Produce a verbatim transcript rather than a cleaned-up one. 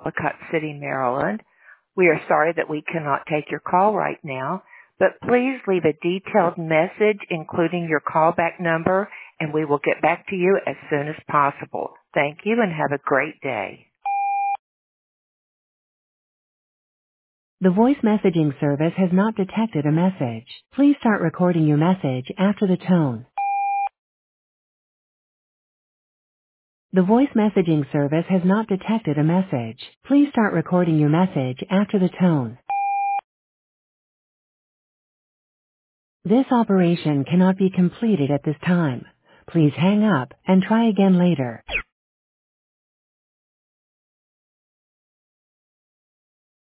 Ellicott City, Maryland. We are sorry that we cannot take your call right now, but please leave a detailed message including your callback number, and we will get back to you as soon as possible. Thank you and have a great day. The voice messaging service has not detected a message. Please start recording your message after the tone. The voice messaging service has not detected a message. Please start recording your message after the tone. This operation cannot be completed at this time. Please hang up and try again later.